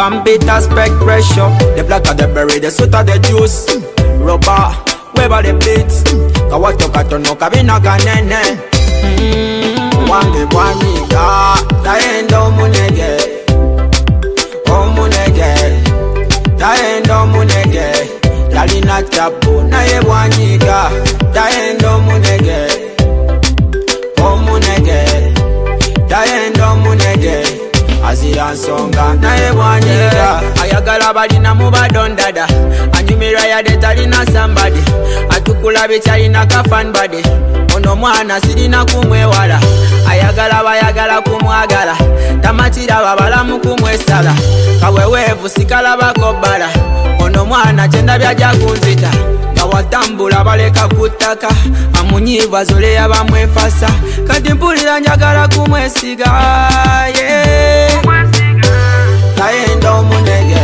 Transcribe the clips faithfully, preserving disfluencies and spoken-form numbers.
Bump it aspect pressure. The blacker the berry, the sweeter the juice. Rubber, wherever the beats. Kawatoka tono kabina kanene. Wange bwaniga, taendo munege. Omunege, taendo munege. Lalina chapu, naye bwaniga, taendo munege. Omunege, taendo munege. Azira nsonga naye bwanyiga ayagala balina mubadondada anyumira yade talina somebody atukula bekyalina kafan body ono mwana sirina kumwewala ayagala bayagala kumwagala tamatira babalamu kumwesala kawewevu sikala bakobbala ono mwana kyenda byaja kunzita watambula baleka kutaka amunyiva zole yabamwefasa kati mpulira njagala kumwesiga yeah. Taenda omunege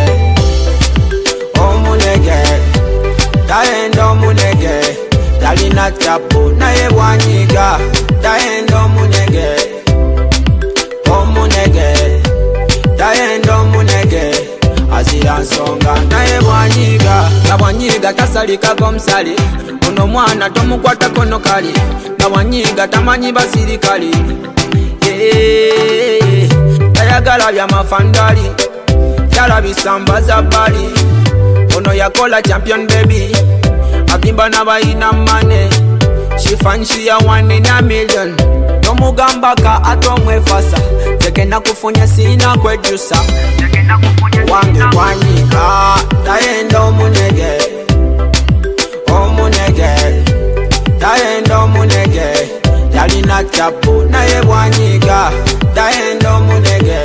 omunege taenda omunege talina chapu naye bwanyiga taenda omunege omunege taenda omunege azira nsonga naye bwanyiga nabwanyiga tasalika komsali ono mwana tomukwata kono kali nabwanyiga tamanyi basirikali yeah. Tayagala bya mafandali yala bisambaza bali ono yakola champion baby avimba nabayina mane shifanshi ya one in a million nomugambaka atomwefasa tekena kufunya sina kwejusa wange bwanyiga taenda omunege omunege taenda omunege yalina chapu naye bwanyiga taenda omunege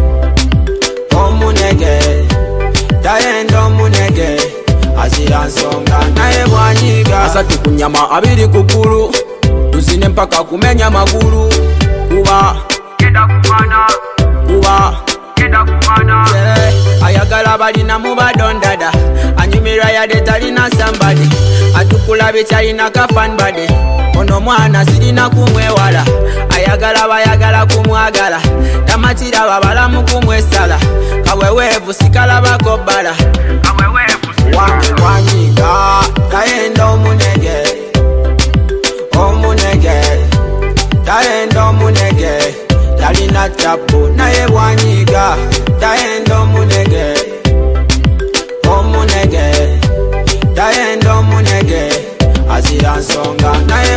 omunege taenda omunege azira nsonga naye bwanyiga asatu kunyama abiri kukulu tuzine mpaka kumenya magulu kuba kenda kumana kuba kenda kumana yeah. Ayagala balina mubadondada anyumira yade talina somebody atukula bekyalina kafan body ono mwana sirina kumwewala ayagala bayagala kumwagala tamatira babalamu kumwesala kawewevu sikala bakobbala wange bwanyiga taenda omunege omunege taenda omunege talina chapu naye bwanyiga taenda omunege omunege taenda omunege azira nsonga naye